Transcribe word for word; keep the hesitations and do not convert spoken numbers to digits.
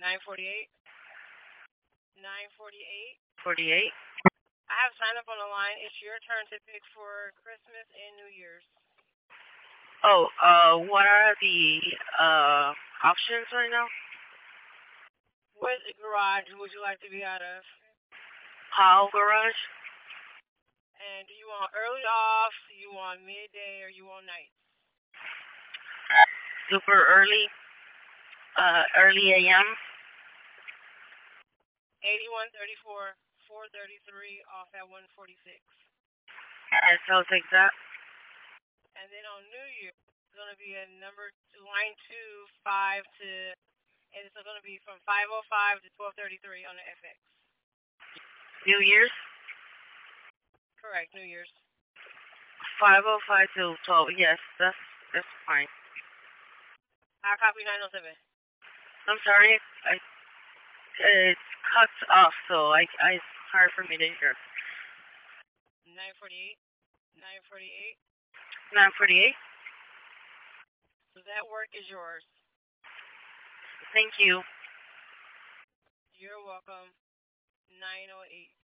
nine forty-eight. nine forty-eight. forty-eight. I have signed up on the line. It's your turn to pick for Christmas and New Year's. Oh, uh, what are the uh options right now? What garage would you like to be out of? How garage? And do you want early off, do you want midday, or you want night? Super early. Uh, early A M. eighty-one thirty-four, four thirty-three off at one forty-six. Yes, I'll take that. And then on New Year, it's going to be a number two, line two, five to, and it's going to be from five oh five to twelve thirty-three on the F X. New Year's? Correct, New Year's. five oh five to twelve. Yes, that's that's fine. I copy nine oh seven. I'm sorry. I it cuts off, so I I it's hard for me to hear. nine forty-eight. nine forty-eight. nine forty-eight. So that work is yours. Thank you. You're welcome. nine oh eight.